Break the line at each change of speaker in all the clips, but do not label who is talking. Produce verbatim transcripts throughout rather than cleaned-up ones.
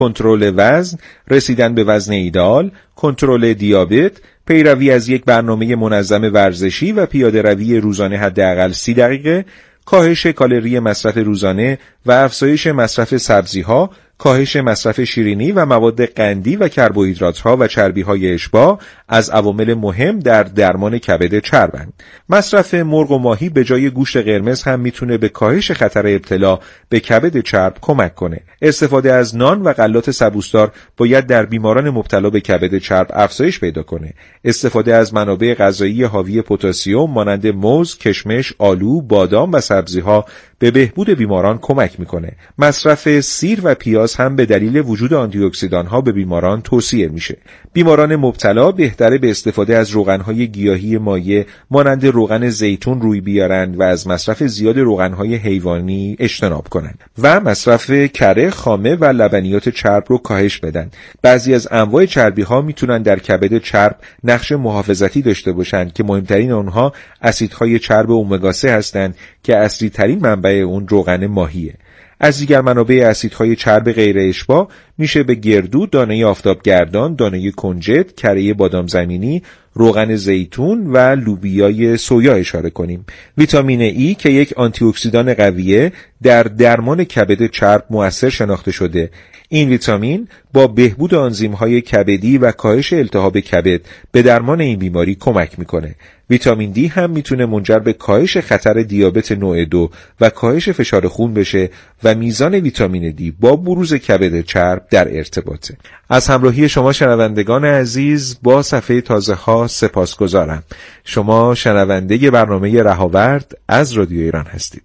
کنترل وزن، رسیدن به وزن ایدئال، کنترل دیابت، پیروی از یک برنامه منظم ورزشی و پیاده روی روزانه حداقل سی دقیقه، کاهش کالری مصرف روزانه و افزایش مصرف سبزی‌ها، کاهش مصرف شیرینی و مواد قندی و کربوهیدرات‌ها و چربی‌های اشباع از عوامل مهم در درمان کبد چربند. مصرف مرغ و ماهی به جای گوشت قرمز هم میتونه به کاهش خطر ابتلا به کبد چرب کمک کنه. استفاده از نان و غلات سبوسدار باید در بیماران مبتلا به کبد چرب افزایش پیدا کنه. استفاده از منابع غذایی حاوی پتاسیم مانند موز، کشمش، آلو، بادام و سبزی‌ها به بهبود بیماران کمک میکنه. مصرف سیر و پیاز هم به دلیل وجود آنتی اکسیدان‌ها به بیماران توصیه میشه. بیماران مبتلا بهتره به استفاده از روغن‌های گیاهی مایع مانند روغن زیتون روی بیارند و از مصرف زیاد روغن‌های حیوانی اجتناب کنند و مصرف کره، خامه و لبنیات چرب رو کاهش بدن. بعضی از انواع چربی‌ها میتونن در کبد چرب نقش محافظتی داشته باشند که مهمترین آنها اسیدهای چرب امگا سه هستند که اصلی ترین منبع اون روغن ماهیه. از دیگر منابع اسیدهای چرب غیر اشباع میشه به گردو، دانه آفتابگردان، دانه کنجد، کره بادام زمینی، روغن زیتون و لوبیای سویا اشاره کنیم. ویتامین ای که یک آنتی اکسیدان قویه در درمان کبد چرب مؤثر شناخته شده. این ویتامین با بهبود آنزیم‌های کبدی و کاهش التهاب کبد به درمان این بیماری کمک میکنه. ویتامین دی هم میتونه منجر به کاهش خطر دیابت نوع دو و کاهش فشار خون بشه و میزان ویتامین دی با بروز کبد چرب در ارتباطه. از همراهی شما شنوندگان عزیز با صفحه تازه ها سپاسگزارم. شما شنونده برنامه رهاورد از رادیو ایران هستید.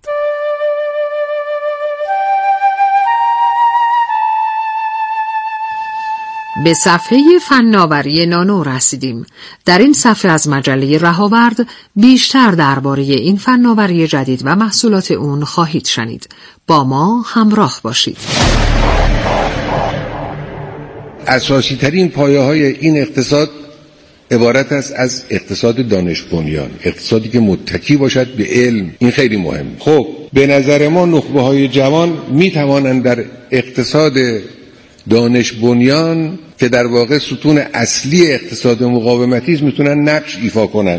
به صفحه فناوری نانو رسیدیم. در این صفحه از مجله رهاورد بیشتر درباره این فناوری جدید و محصولات اون خواهید شنید. با ما همراه باشید.
اساسی ترین پایه های این اقتصاد عبارت است از اقتصاد دانش بنیان، اقتصادی که متکی باشد به علم. این خیلی مهم. خب به نظر ما نخبه های جوان می توانند در اقتصاد دانش بنیان که در واقع ستون اصلی اقتصاد مقاومتی است میتونن نقش ایفا کنند.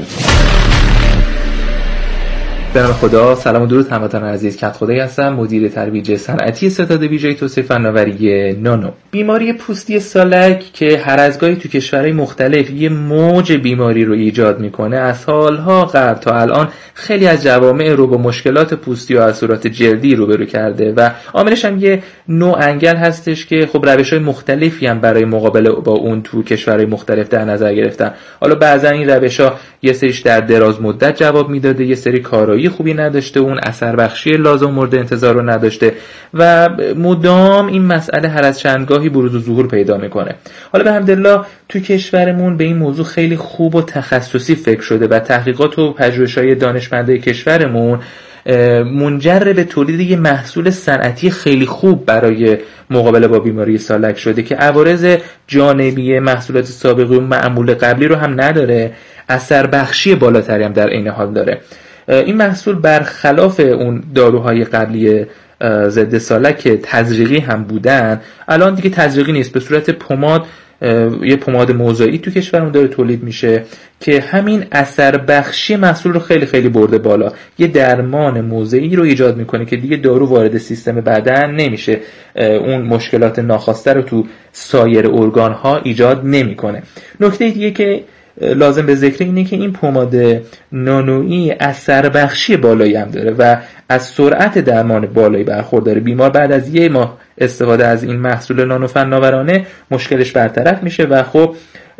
به نام خدا، سلام و درود هموطنان عزیز. کت خدایی هستم، مدیر ترویج صنعتی ستاد ویژه توسعه فناوری نانو. بیماری پوستی سالک که هر از گاهی تو کشورهای مختلف یه موج بیماری رو ایجاد میکنه، از سالها قبل تا الان خیلی از جوامع رو با مشکلات پوستی و اثرات جلدی روبرو کرده و عاملش هم یه نوع انگل هستش که خب روش‌های مختلفی هم برای مقابله با اون تو کشورهای مختلف در نظر گرفتن. حالا بعضا این روش‌ها یه سریش در دراز مدت جواب میداده، یه سری کارایی خوبی نداشته، اون اثر بخشی لازم مورد انتظار رو نداشته و مدام این مسئله هر از چندگاهی بروز و ظهور پیدا میکنه. حالا به حمدالله تو کشورمون به این موضوع خیلی خوب و تخصصی فکر شده و تحقیقات و پژوهش‌های دانشمندای کشورمون منجر به تولید یه محصول صنعتی خیلی خوب برای مقابله با بیماری سالک شده که عوارض جانبی محصولات سابقی و معمول قبلی رو هم نداره، اثر بخشی بالاتری هم در عین حال داره. این محصول برخلاف اون داروهای قبلی ضد سالک که تزریقی هم بودن، الان دیگه تزریقی نیست، به صورت پماد، یه پماد موضعی تو کشورمون داره تولید میشه که همین اثر بخشی محصول رو خیلی خیلی برده بالا. یه درمان موضعی رو ایجاد میکنه که دیگه دارو وارد سیستم بدن نمیشه، اون مشکلات ناخواسته رو تو سایر ارگان ها ایجاد نمیکنه. نکته دیگه که لازم به ذکر اینه که این پماد نانویی اثر بخشی بالایی هم داره و از سرعت درمان بالایی برخورداره. بیمار بعد از یک ماه استفاده از این محصول نانو فناورانه مشکلش برطرف میشه و خب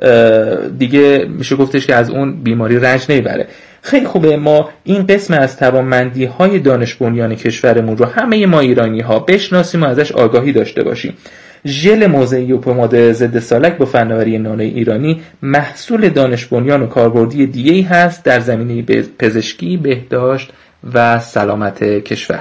دیگه میشه گفتش که از اون بیماری رنج نمیبره. خیلی خوبه ما این قسم از توانمندی های دانش بنیان کشورمون رو همه ما ایرانی ها بشناسیم و ازش آگاهی داشته باشیم. ژل موضعی و پماد ضد سالک با فناوری نانو ایرانی محصول دانش بنیان و کاربردی دیگه‌ای هست در زمینه پزشکی، بهداشت و سلامت کشور.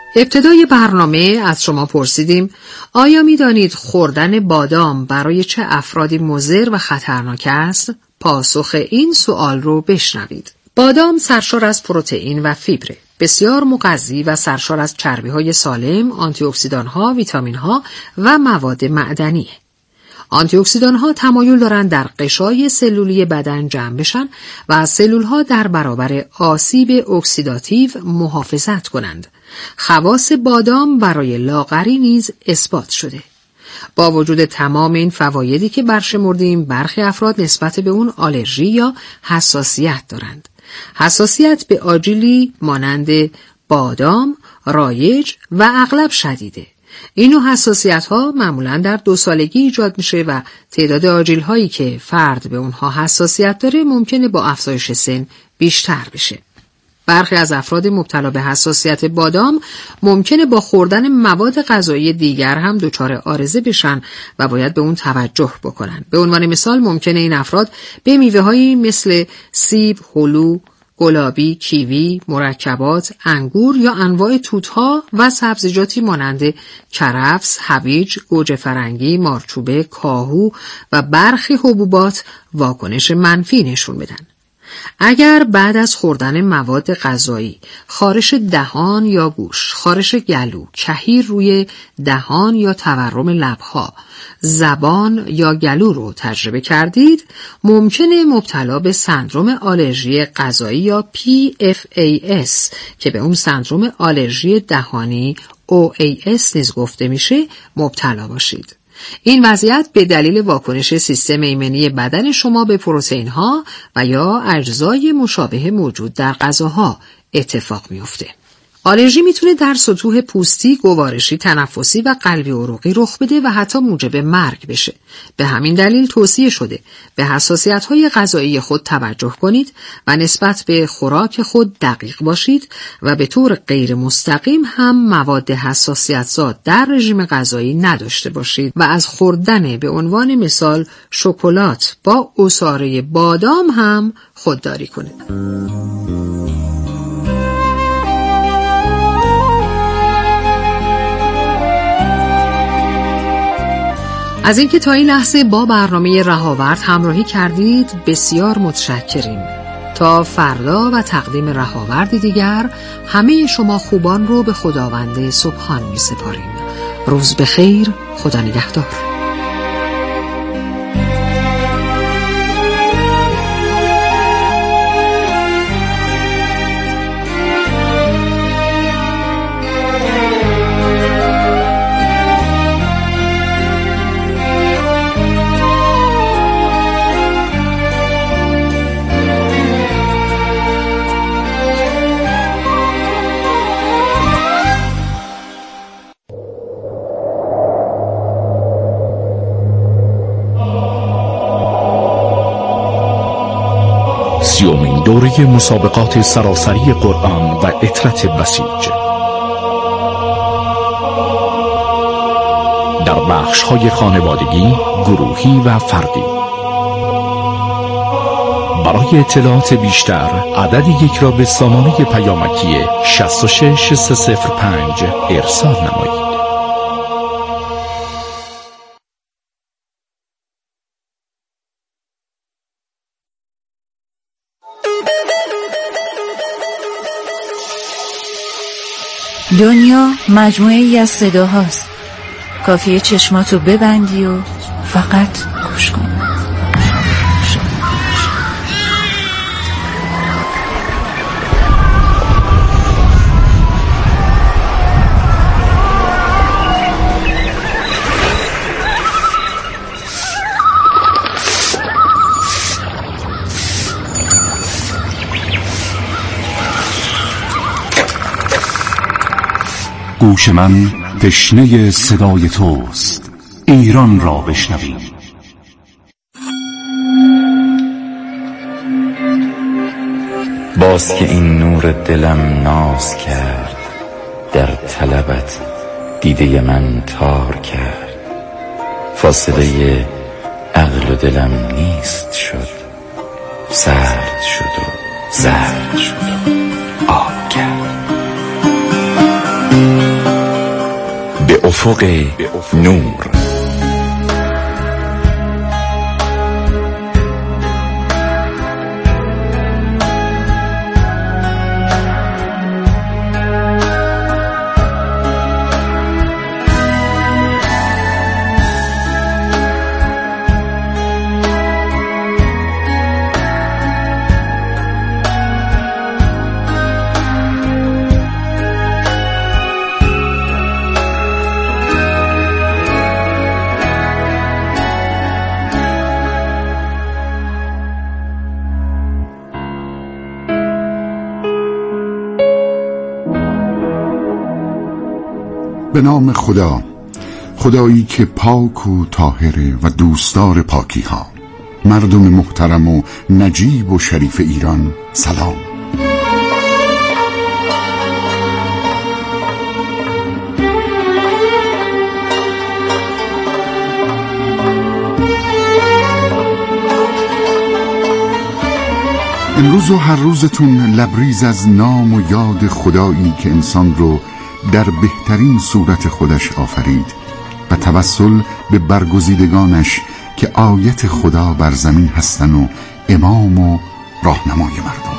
ابتدای برنامه از شما پرسیدیم آیا می دانید خوردن بادام برای چه افرادی مضر و خطرناک است؟ پاسخ این سوال رو بشنوید. بادام سرشار از پروتئین و فیبره، بسیار مغذی و سرشار از چربی‌های سالم، آنتی اکسیدان‌ها، ویتامین‌ها و مواد معدنیه. آنتی اکسیدان‌ها تمایل دارند در غشای سلولی بدن جمع بشن و از سلول‌ها در برابر آسیب اکسیداتیو محافظت کنند. خواص بادام برای لاغری نیز اثبات شده. با وجود تمام این فوایدی که برشمردیم، برخی افراد نسبت به اون آلرژی یا حساسیت دارند. حساسیت به آجیلی مانند بادام رایج و اغلب شدیده. این نوع حساسیت‌ها معمولاً در دو سالگی ایجاد میشه و تعداد آجیل‌هایی که فرد به اونها حساسیت داره ممکنه با افزایش سن بیشتر بشه. برخی از افراد مبتلا به حساسیت بادام ممکنه با خوردن مواد غذایی دیگر هم دچار عارضه بشن و باید به اون توجه بکنن. به عنوان مثال ممکنه این افراد به میوه‌هایی مثل سیب، هلو، گلابی، کیوی، مرکبات، انگور یا انواع توت‌ها و سبزیجاتی مانند کرفس، هویج، گوجه فرنگی، مارچوبه، کاهو و برخی حبوبات واکنش منفی نشون بدن. اگر بعد از خوردن مواد غذایی خارش دهان یا گوش، خارش گلو، کهیر روی دهان یا تورم لبها، زبان یا گلو رو تجربه کردید، ممکنه مبتلا به سندروم آلرژی غذایی یا پی اف ای اس که به اون سندروم آلرژی دهانی او ای اس نیز گفته میشه مبتلا باشید. این وضعیت به دلیل واکنش سیستم ایمنی بدن شما به پروتئین‌ها و یا اجزای مشابه موجود در غذاها اتفاق میفته. آلرژی میتونه در سطوح پوستی، گوارشی، تنفسی و قلبی عروقی رخ بده و حتی موجب مرگ بشه. به همین دلیل توصیه شده به حساسیت‌های غذایی خود توجه کنید و نسبت به خوراک خود دقیق باشید و به طور غیر مستقیم هم مواد حساسیت‌زا در رژیم غذایی نداشته باشید و از خوردن به عنوان مثال شکلات با عصاره بادام هم خودداری کنید. از اینکه تا این لحظه با برنامه رهاورد همراهی کردید بسیار متشکریم. تا فردا و تقدیم رهاوردی دیگر همه شما خوبان رو به خداوند سبحان می سپاریم. روز بخیر، خدا نگهدار.
سیومین دوره مسابقات سراسری قرآن و اطرت بسیج در بخش‌های خانوادگی، گروهی و فردی. برای اطلاعات بیشتر عدد یک را به سامانه پیامکی شصت و شش سه صفر پنج ارسال نمایید.
دنیا مجموعه‌ای از صداهاست. کافیه چشماتو ببندی و فقط گوش کن.
گوش من تشنه صدای توست، ایران را بشنویم.
باز که این نور دلم ناز کرد، در طلبت دیده من تار کرد. فاصله عقل و دلم نیست شد، سرد شد و زرد شد و آب کرد.
به افق نور.
به نام خدا، خدایی که پاک و طاهره و دوستدار پاکی ها. مردم محترم و نجیب و شریف ایران، سلام. امروز و هر روزتون لبریز از نام و یاد خدایی که انسان رو در بهترین صورت خودش آفرید و توسل به برگزیدگانش که آیت خدا بر زمین هستن و امام و راهنمای مردم.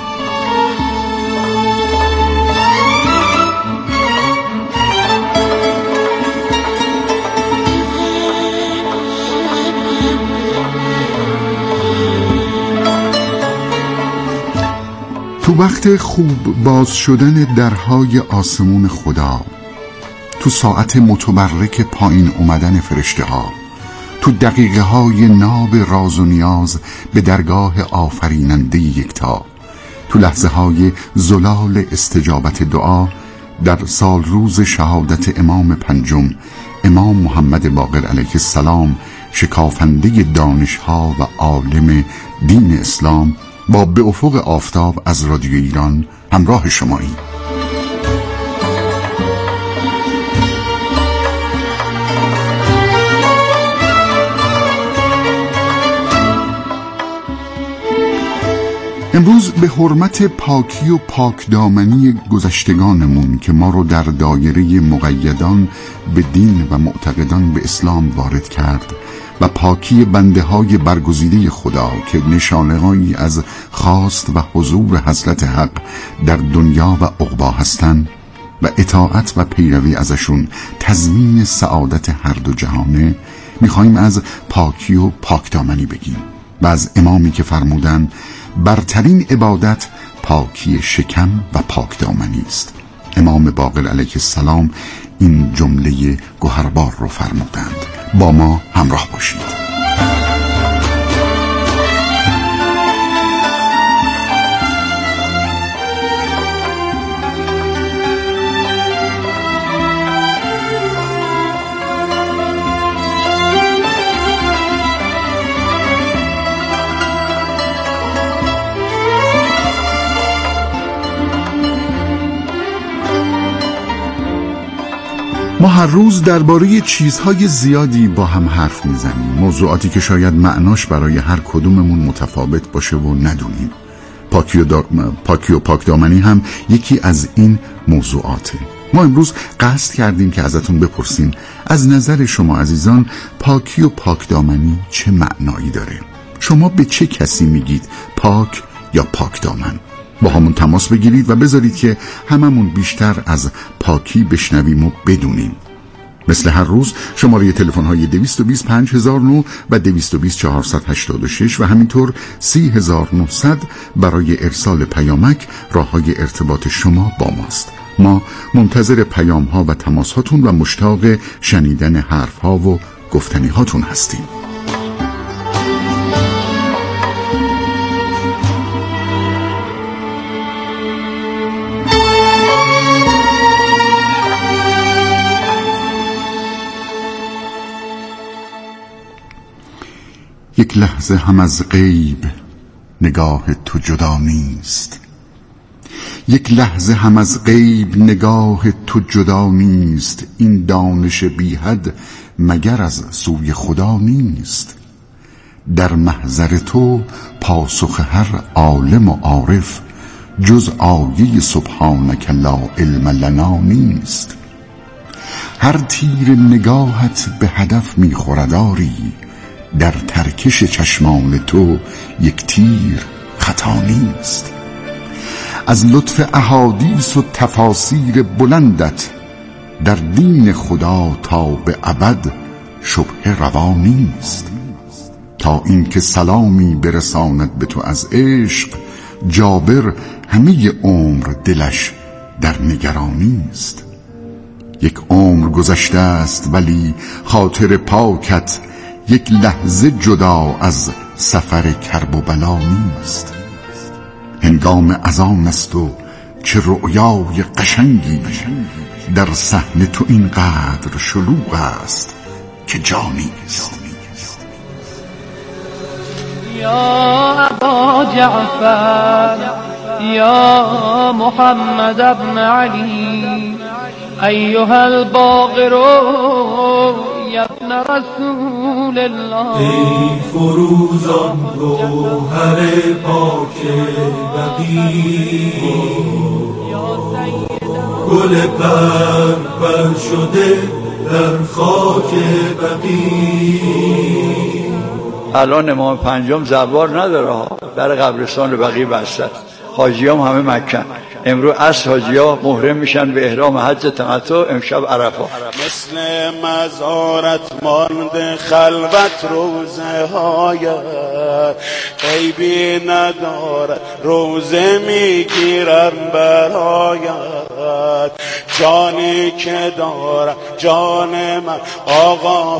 تو وقت خوب باز شدن درهای آسمون خدا، تو ساعت متبرک پایین اومدن فرشته ها، تو دقیقه های ناب راز و نیاز به درگاه آفریننده یکتا، تو لحظه های زلال استجابت دعا، در سال روز شهادت امام پنجم، امام محمد باقر علیه السلام، شکافنده دانشها و عالم دین اسلام، با به افق آفتاب از رادیو ایران همراه شمایی. امروز به حرمت پاکی و پاکدامنی گذشتگانمون که ما رو در دایره مقیدان به دین و معتقدان به اسلام وارد کرد و پاکی بنده های برگزیده خدا که نشانه‌هایی از خواست و حضور حضرت حق در دنیا و عقبا هستند و اطاعت و پیروی ازشون تضمین سعادت هر دو جهانه، میخواییم از پاکی و پاکدامنی بگیم و از امامی که فرمودن برترین عبادت پاکی شکم و پاکدامنی است. امام باقر علیه السلام این جمله گوهربار رو فرمودند. با ما همراه باشید. ما هر روز درباره چیزهای زیادی با هم حرف میزنیم، موضوعاتی که شاید معناش برای هر کدوممون متفاوت باشه و ندونیم. پاکی و, دا... پاکی و پاکدامنی هم یکی از این موضوعاته. ما امروز قصد کردیم که ازتون بپرسیم از نظر شما عزیزان پاکی و پاکدامنی چه معنایی داره؟ شما به چه کسی میگید پاک یا پاکدامن؟ با همون تماس بگیرید و بذارید که هممون بیشتر از پاکی بشنویم و بدونیم. مثل هر روز شماره تلفن های دویست و بیست پنج هزار و نه و دویست و بیست چهارصد و هشتاد و شش و همینطور سی هزار و نهصد برای ارسال پیامک راه های ارتباط شما با ماست. ما منتظر پیام ها و تماس هاتون و مشتاق شنیدن حرف ها و گفتنی هاتون هستیم. یک لحظه هم از غیب نگاه تو جدا نیست، یک لحظه هم از غیب نگاه تو جدا نیست. این دانش بی حد مگر از سوی خدا نیست. در محضر تو پاسخ هر عالم و عارف جز آیه سبحانک لا علم لنا نیست. هر تیر نگاهت به هدف میخورد آری، در ترکش چشمان تو یک تیر خطا نیست. از لطف احادیث و تفاسیر بلندت، در دین خدا تا به ابد شبهه روا نیست. تا این که سلامی برساند به تو از عشق، جابر همه عمر دلش در نگرانی است. یک عمر گذشته است ولی خاطر پاکت، یک لحظه جدا از سفر کرب و بلا نیست. هنگام اذان است و چه رؤیای قشنگی، در صحن تو اینقدر شلوغ است که جا نیست.
یا ابا جعفر یا محمد ابن علی ایها الباقر یا ابن رسول الله.
ای فروزان گوهر پاک بقی، گل پر پر شده در خاک بقی.
الان امام پنجم زوار نداره، در قبرستان بقیع بسته. حاجیام همه مکن. امروز از حاجی‌ها محرم میشن به احرام حج تمتع، امشب عرفه.
مثل مزارت مانده خلوت روزه هایت، عیبی نداره روزه میگیرم برایت. جانی که دارم جان من آقا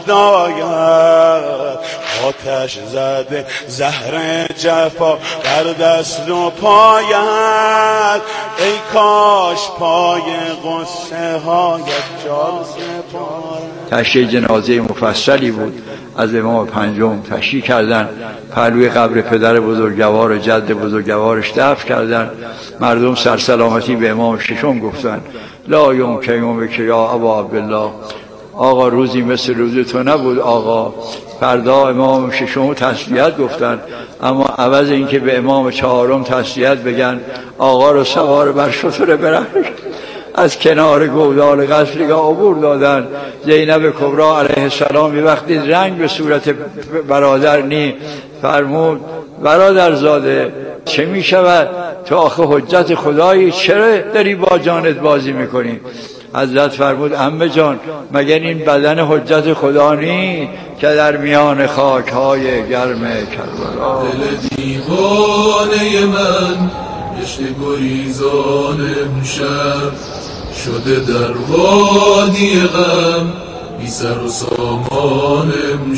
فدایت، آتش زده زهر جفا در دست و پایت. ای کاش پای غصه هایت جان سپارد.
تشییع جنازه مفصلی بود از امام پنجم تشییع کردن، پهلوی قبر پدر بزرگوار و جد بزرگوارش دفن کردن. مردم سرسلامتی به امام ششم گفتن لا یمکن یومک یا ابا عبدالله. آقا روزی مثل روز تو نبود آقا. فردا امام ششم تسلیت گفتن، اما عوض اینکه به امام چهارم تسلیت بگن، آقا رو سوار بر شتر برهنه از کنار گودال قصرگاه عبور دادن. زینب کبری علیه السلام یه وقتی رنگ به صورت برادر نی فرمود برادر زاده چه می شود؟ تو آخه حجت خدایی، چرا داری با جانت بازی میکنی؟ حضرت فرمود عمه جان مگر این بدن حجت خدا نی که در میان خاک های گرم کربلا.
دل دیوانه من گشت گریزان امشب، شده در وادی غم بی سر و سامان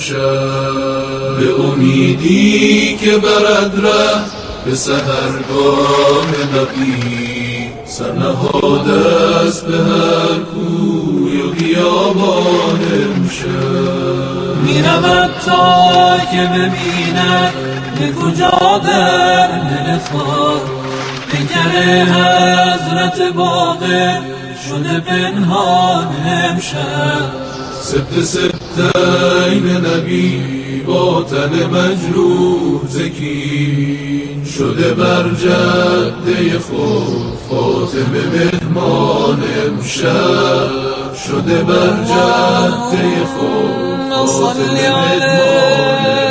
امشب. به امیدی که برد ره به سحرگاه نقی، سر نهاده است به هر کوی و بیابان امشب.
میرود تا که ببیند به کجا در دل خود، بگره حضرت باقر شده پنهان امشب.
سبت سبتین نبی با تن مجروح زکین، شده بر جده خود فاطمه مهمان امشب. شده بر جده خود فاطمه مهمان امشب.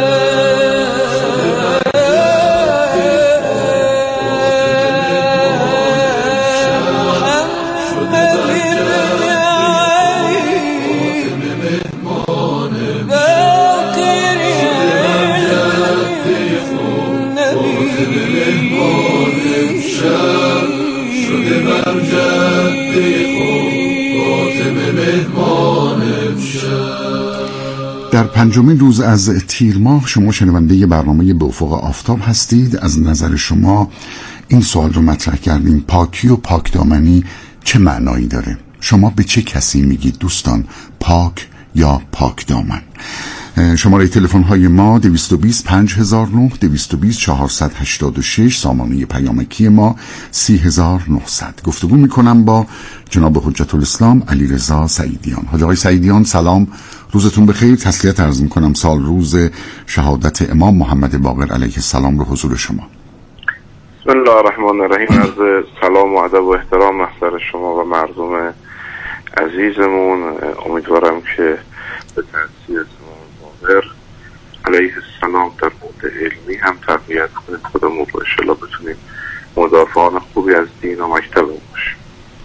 در پنجمین روز از تیر ماه شما شنونده برنامه به افق آفتاب هستید. از نظر شما این سوال رو مطرح کردیم، پاکی و پاکدامنی چه معنایی داره؟ شما به چه کسی میگید دوستان، پاک یا پاکدامن؟ شماره تلفن های ما دویست و بیست پنج هزار و نه، دویست و بیست چهارصد و هشتاد و شش، سامانه پیامکی ما سی هزار و نهصد. گفتگو میکنم با جناب حجت الاسلام علیرضا سعیدیان. حاج آقای سعیدیان سلام، روزتون بخیر. تسلیت عرض میکنم سال روز شهادت امام محمد باقر علیه السلام رو حضور شما.
بسم الله الرحمن الرحیم. عرض سلام و ادب و احترام محضر شما و مردم عزیز عزیزمون، امیدوارم که به تأثیر امام باقر علیه السلام در بعد علمی هم تقویت کنیم خودمون رو، انشالله بتونیم مدافعان خوبی از دین و مکتبمون باشیم.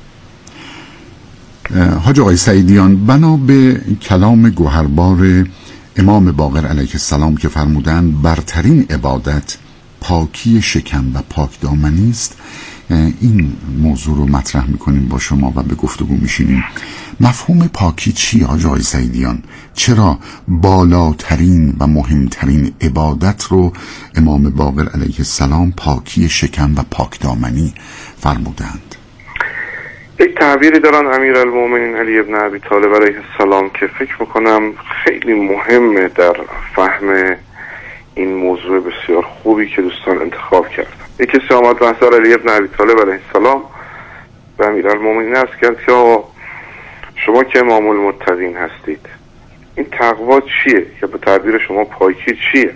حاج آقای سعیدیان، بنا به کلام گوهربار امام باقر علیه السلام که فرمودند برترین عبادت پاکی شکم و پاکدامنی است، این موضوع رو مطرح میکنیم با شما و به گفتگو میشینیم. مفهوم پاکی چیه حاج آقای سعیدیان؟ چرا بالاترین و مهمترین عبادت رو امام باقر علیه السلام پاکی شکم و پاکدامنی فرمودند؟
یک تعبیری دارن امیرالمومنین علی ابن ابی طالب علیه السلام که فکر میکنم خیلی مهمه در فهم این موضوع بسیار خوبی که دوستان انتخاب کردن. یک کسی آمد به حضرت علی ابن ابی طالب علیه السلام به امیرالمومنین عرض کرد که شما که امام المتقین هستید، این تقوا چیه یا به تعبیر شما پاکی چیه؟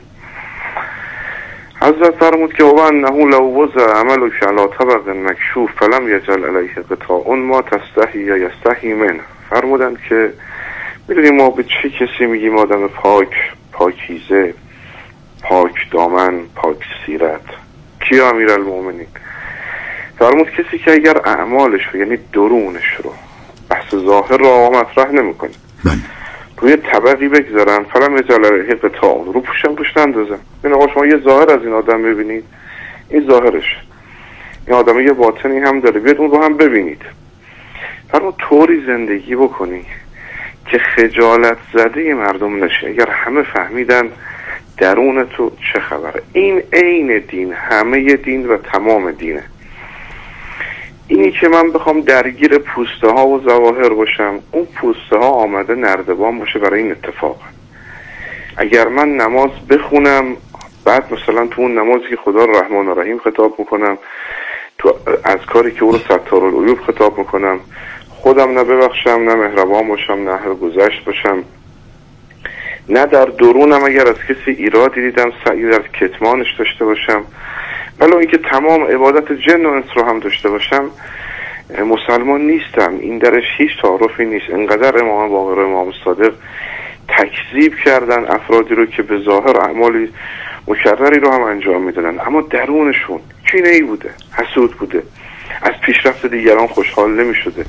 حضرت فرمود که اوان نهو لو وضع عملو که علا طبق مکشوف فلم یجل علیه قطاع اون ما تستحی یا یستحی من. فرمودند که میدونیم ما به چه کسی میگیم آدم پاک، پاکیزه، پاک دامن، پاک سیرت؟ کی امیرالمومنین؟ فرمود کسی که اگر اعمالش رو یعنی درونش رو بحث ظاهر رو آقا مطرح نمیکنه، روی طبقی بگذارن فلم یجل علیه قطاع رو پوشن پوش نندازن. این آقا شما یه ظاهر از این آدم ببینید، این ظاهرش، این آدم یه باطنی هم داره، بیاد اون رو هم ببینید. فرمود طوری زندگی بکنی که خجالت زده مردم نشه. اگر همه فهمیدن درون تو چه خبره. این عین دین، همه دین و تمام دینه. اینی که من بخوام درگیر پوسته ها و ظواهر باشم، اون پوسته ها آمده نردبان باشه برای این اتفاق. اگر من نماز بخونم بعد مثلا تو اون نمازی که خدا رحمان و رحیم خطاب میکنم، تو از کاری که او رو ستار العیوب خطاب میکنم، خودم نه ببخشم، نه مهربان باشم، نه هر گذشت باشم، نه در درونم اگر از کسی ایرادی دیدم سعی در کتمانش داشته باشم، ولی اینکه تمام عبادت جن و انس رو هم داشته باشم، مسلمان نیستم. این درش هیچ تعارفی نیست. انقدر امام باقر و امام صادق تکذیب کردن افرادی رو که به ظاهر اعمالی مکرری رو هم انجام میدادن، اما درونشون کینه ای بوده، حسود بوده، از پیشرفت دیگران خوشحال نمیشده،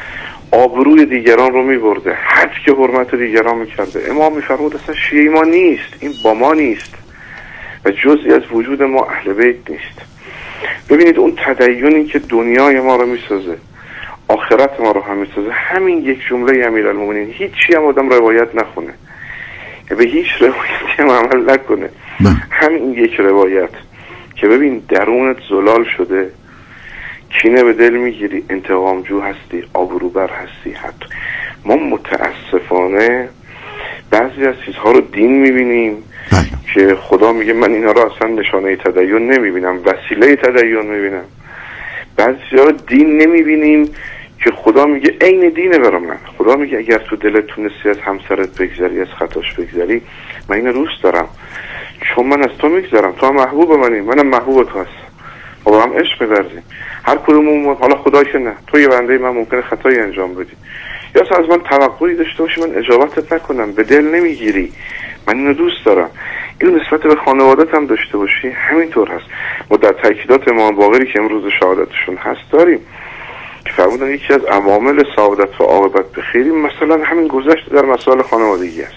آبروی دیگران رو میبرده، حد که حرمت دیگران میکرده. امام میفرمود اصلا شیعه ما نیست، این با ما نیست و جزئی از وجود ما اهل بیت نیست. ببینید اون تدینی که دنیای ما رو میسازه، آخرت ما رو هم میسازه، همین یک جمله امیرالمومنین، هیچی هم آدم روایت نخونه، به هیچ روایتی هم عمل نکنه، همین یک روایت که ببین درونت زلال شده، کینه به دل میگیری، انتقامجو هستی، آبروبر هستی. حتی ما متاسفانه بعضی از چیزها رو دین میبینیم که خدا میگه من اینا رو اصلا نشانه تدین نمیبینم، وسیله تدین میبینم. بعضی ها رو دین نمیبینیم که خدا میگه عین دینه برای من. خدا میگه اگر تو دلت تونستی از همسرت بگذری، از خطاش بگذری، من اینو دوست دارم چون من از تو میگذرم، تو هم محبوب منی، منم محبوب تو هستم، با هم عشق می‌ورزیم. هر کدوممون، حالا خدا که نه، تو یه بنده من ممکنه خطایی انجام بدی یا اصلا از من توقعی داشته باشی من اجابتت نکنم، به دل نمیگیری، من اینو دوست دارم. اینو نسبت به خانوادت هم داشته باشی، همینطور هست. ما در تاکیدات امام باقری که امروز شهادتشون هست داریم که فرمودن یکی از عوامل سعادت و عاقبت به خیری مثلا همین گذشت در مسائل خانوادگی است.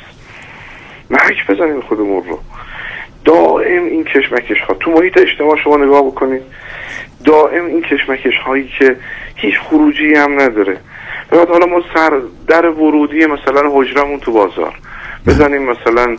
محک بزنیم خودمون رو. دائم این کشمکش ها تو محیط اجتماع شما نگاه بکنید، دائم این کشمکش هایی که هیچ خروجی هم نداره. بعد حالا ما سر در ورودی مثلا حجرمون تو بازار بزنیم، مثلا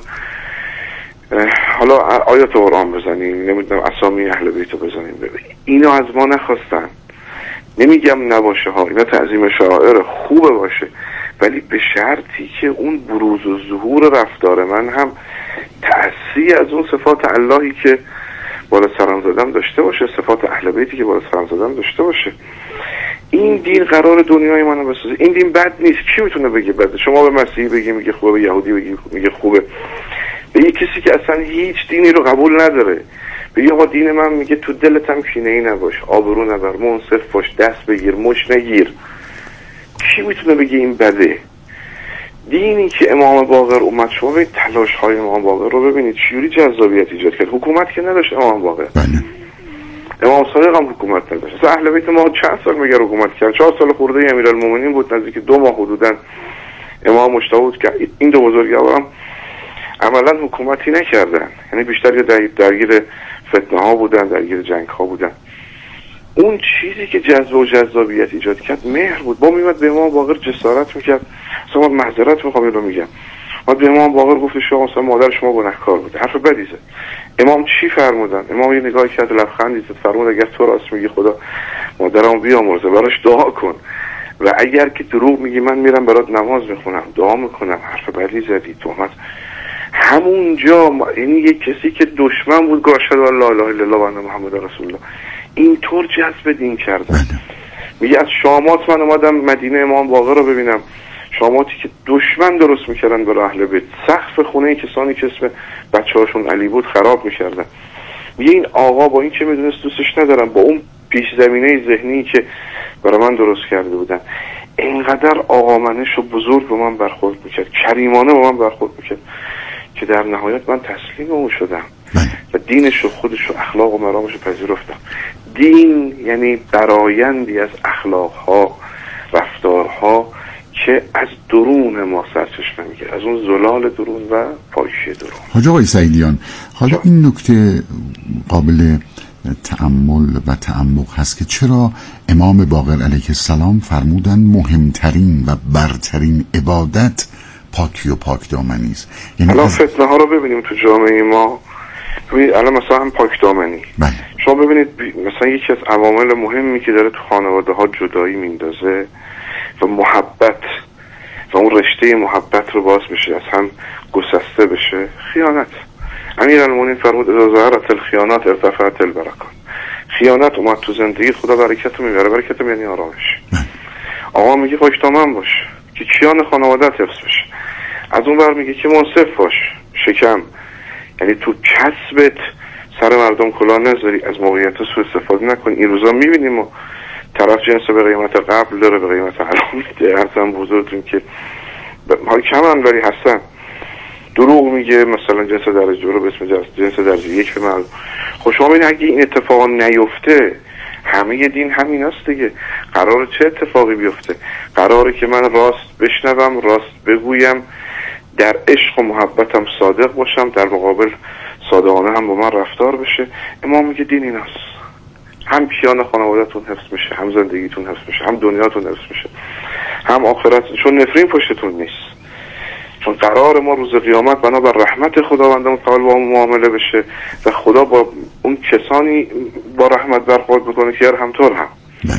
حالا آیات قرآن بزنیم، نمیدونم اسامی اهل بیت رو بزنیم. ببین اینا از ما نخواستن، نمیگم نباشه ها، اینا تعظیم شعائر خوبه باشه، ولی به شرطی که اون بروز و ظهور رفتار من هم تأثیر از اون صفات اللهی که بالا سرم زدم داشته باشه، صفات اهل بیتی که بالا سرم زدم داشته باشه. این دین قرار دنیای منو بسازه. این دین بد نیست. کی میتونه بگه بده؟ شما به مسیحی بگی میگه خوبه، به یهودی بگی میگه خوبه، به یه کسی که اصلا هیچ دینی رو قبول نداره بگی آقا دین من میگه تو دلت هم کینه ای نباش، آبرو نبر، منصف باش، دست بگیر، مش نگیر، کی میتونه بگه این بده؟ دینی که امام باقر اومد، شما به تلاش های امام باقر رو ببینید چجوری جذابیت ایجاد کرد. حکومت که نداشت امام باقر، امام صادق هم حکومت نداشت. اهل بیت ما چند سال مگر حکومت کرد؟ چهار سال خورده امیرالمومنین بود، نزدیک دو ماه حدوداً امام مجتبی بود که این دو بزرگوار هم عملا حکومتی نکردن، یعنی بیشتر یه درگیر فتنه ها بودن، درگیر جنگ ها بودن. اون چیزی که جذب و جذابیت ایجاد کرد مهر بود. با میمد به امام باقر جسارت میکرد. اصلا من معذرت میخوام اینو میگم، ما به امام باقر گفت شما اصلا مادر شما گناهکار بوده، حرف بدی زد. امام چی فرمودن؟ امام یه نگاهی کرد، لبخندی زد، فرمود اگر تو راست میگی خدا مادرمو بیامرزه، براش دعا کن، و اگر که دروغ میگی من میرم برات نماز میخونم، دعا میکنم. حرف بدی زدی، تهمت. همونجا یعنی یک کسی که دشمن بود گفت اشهد ان لا اله الا الله و ان محمد رسول الله، اینطور جذب دین کردن. میگه از شامات من اومدم مدینه امام باقر رو ببینم، شاماتی که دشمن درست میکردن برای اهل بیت، سقف خونه کسانی که اسم بچه‌هاشون علی بود خراب میکردن. میگه این آقا با این که میدونست دوستش ندارم، با اون پیش زمینه ذهنی که برای من درست کرده بودن، اینقدر آقامنش و بزرگ با من برخورد میکرد، کریمانه با من برخورد میکرد که در نهایت من تسلیم اون شدم و دینش و خودش و اخلاق و مرامش رو پذیرفتم. دین یعنی برایندی از اخلاقها، رفتارها که از درون ما سرچشمه میگیره، از اون زلال درون و پایشه درون.
حاج آقای سعیدیان، حالا این نکته قابل تأمل و تعمق هست که چرا امام باقر علیه السلام فرمودن مهمترین و برترین عبادت پاکی و پاک دامنی است.
یعنی الان از... فتنه ها رو ببینیم تو جامعه ما. ببینید الان مثلا هم پاک دامنی، بله. شما ببینید مثلا یکی از عوامل مهمی که داره تو خانواده ها جدایی میندازه و محبت و اون رشته محبت رو باز بشه از هم گسسته بشه، خیانت. امیرالمومنین فرمود اذا ظهرت الخیانات ارتفعت البرکات. خیانت اومد تو زندگی، خدا برکت رو میبره. برکت یعنی آرامش. آقا میگه پاک دامن باش که کیان خانوادت حفظ بشه. از اون بر میگه که منصف باش، شکم، یعنی تو کسبت سر مردم کلاه نذاری، از موقعیت سوء استفاده نکن. این روزا میبینیم و طرف جنس به قیمت قبل داره، به قیمت الان میده. ارزم بزرگتون که حال کم هم داری هستن، دروغ میگه مثلا جنس درجه رو به اسم جنس درجه یک به مردم. خب شما ببینید اگه این اتفاق نیفته، همه دین همین است دیگه. قراره چه اتفاقی بیفته؟ قراره که من راست بشنوم، راست بگویم، در عشق و محبتم صادق باشم، در مقابل صادقانه هم با من رفتار بشه. امام میگه دین این است، هم کیان خانواده‌تون حفظ میشه، هم زندگیتون حفظ میشه، هم دنیاتون حفظ میشه، هم آخرت، چون نفرین پشتتون نیست. چون قرار ما روز قیامت بنابر رحمت خداوند متعال با معامله بشه و خدا با اون کسانی با رحمت برخورد بکنه که همطور هم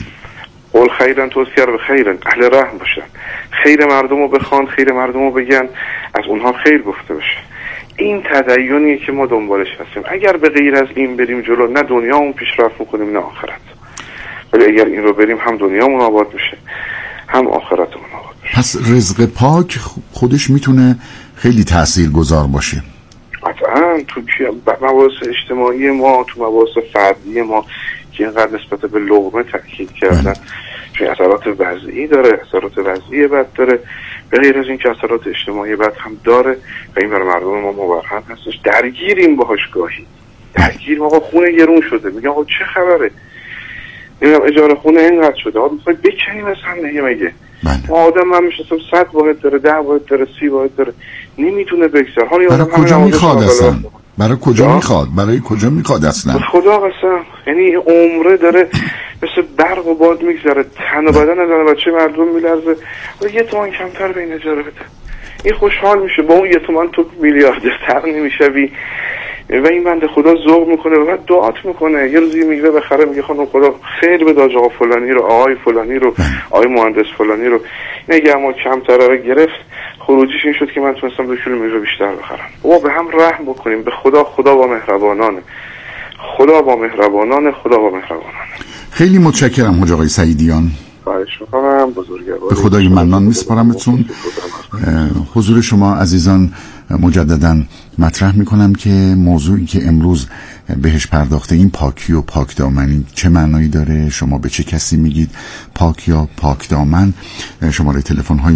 قول خیرن توذکر به خیرن، اهل رحم باشن، خیر مردم رو بخوان، خیر مردم رو بگن، از اونها خیر گفته بشه. این تدینیه که ما دنبالش هستیم. اگر به غیر از این بریم جلو، نه دنیامون پیشرفت میکنیم نه آخرت. ولی اگر این رو بریم، هم دنیامون آباد میشه هم آخرتمون آباد میشه.
پس رزق پاک خودش میتونه خیلی تاثیرگذار باشه.
قطعاً تو مباحث اجتماعی ما، تو مباحث فردی ما که اینقدر نسبت به لقمه تاکید کردن، چون اثرات وضعی داره، اثرات وضعی بد داره، به غیر از این که اثرات اجتماعی بد هم داره و این برای مردم ما مبرهن هستش. درگیریم باهاش، گاهی درگیریم آقا خونه گرون شده، میگم آقا چه خبره، میگم اجاره خونه اینقدر شده، آقا میخوای بکنیم از هم دیگه. مگه ما آدم من میشستم صد واحد داره، ده واحد داره، سی واحد داره، نمیتونه بگذار. حالا
برای کجا میخواد اصلا؟ برای کجا میخواد؟ برای کجا میخواد اصلا؟
خدا قسم، یعنی عمره داره مثل برق و باد میگذره، تن و بدن از بچه مردم میلرزه و یه تومن کمتر به این اجاره بده. این خوشحال میشه، با اون یه تومن تو میلیاردر نمیشوی. و این بنده خدا ذوق میکنه و بعد دعات میکنه. یه روزی میگه بخره، میگه خانم خدا خیر بده آقا فلانی رو، آقای فلانی رو، آقای مهندس فلانی رو. نگه اما کمتر رو گرفت، خروجیش این شد که من تونستم دو کیلو میوه بیشتر بخرم. بابا به هم رحم بکنیم، به خدا. خدا با مهربانانه، خدا با مهربانانه، خدا با مهربانانه.
خیلی متشکرم حاج آقای سعیدیان.
خواهش می‌کنم، بزرگوار.
به خدای منان میسپارمتون. حضور شما عزیزان مجددا مطرح میکنم که موضوعی که امروز بهش پرداخته این پاکی و پاکدامنی چه معنایی داره، شما به چه کسی میگید پاک یا پاکدامن. شماره تلفن های